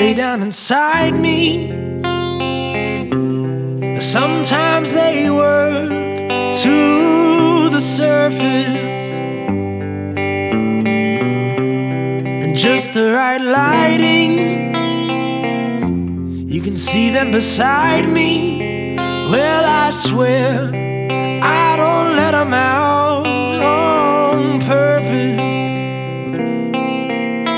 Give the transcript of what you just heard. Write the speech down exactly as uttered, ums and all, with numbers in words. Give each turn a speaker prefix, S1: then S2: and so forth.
S1: way down inside me. Sometimes they work to the surface, and just the right lighting, you can see them beside me. Well, I swear I don't let them out.